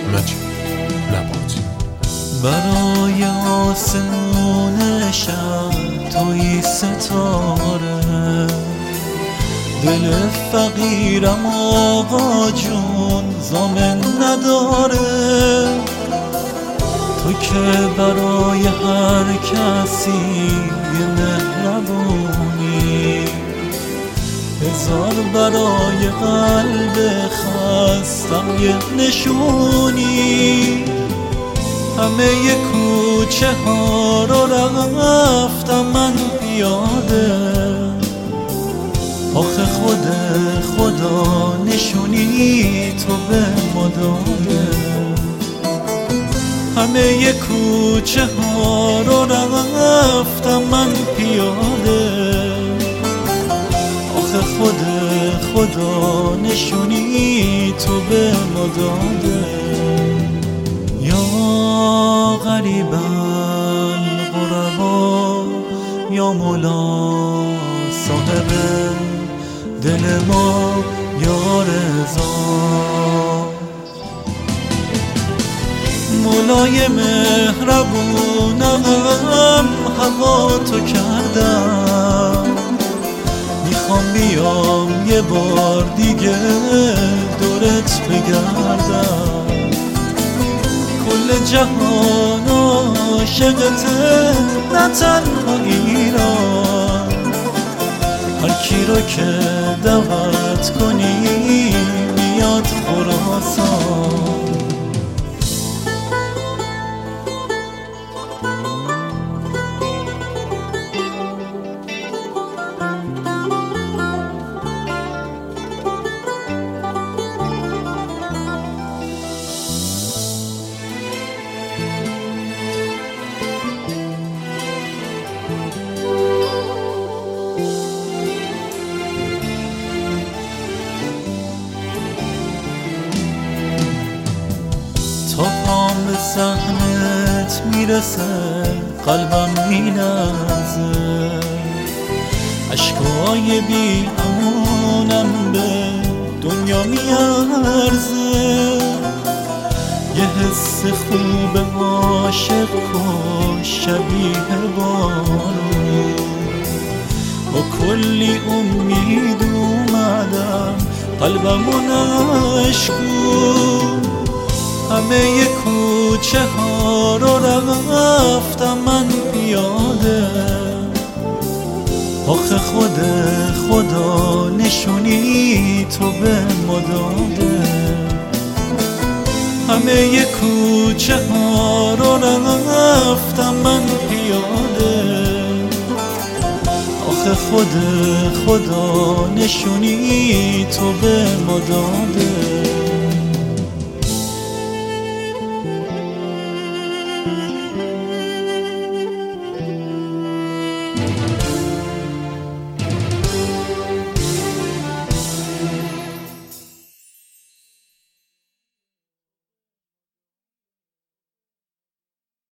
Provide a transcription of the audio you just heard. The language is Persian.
مجید لباتی. برای آسمون شب توی ستاره، دل فقیرم آقا جون ضامن نداره. تو که برای هر کسی یه مهربونی، هزار برای قلب خستم یه نشونی. همه کوچه ها رو رفتم من پیاده، آخه خدا نشونی تو به ما داده. همه کوچه ها رو رفتم من پیاده، آخه خدا نشونی تو به ما داده. یا غریب الغربا یا مولا صاحب دل ما یا رضا، مولای مهربونم هوا تو کردم. میخوام بیام یه بار دیگه دورت بگردم، کل جهان عاشقته نه تنها ایران. هر کی رو که دعوت کنی میاد خراسان. تا پام به صحنت میرسه قلبم میلرزه، عشقای بی امونم به دنیا میارزه. یه حس خوب عاشق کش شبیه بارون، با کلی امید اومدم قلبمو نشکون. همه کوچه ها رو رفتم من پیاده، آخه خدا نشونی تو به ما داده. همه کوچه ها رو رفتم من پیاده، آخه خدا نشونی تو به ما داده.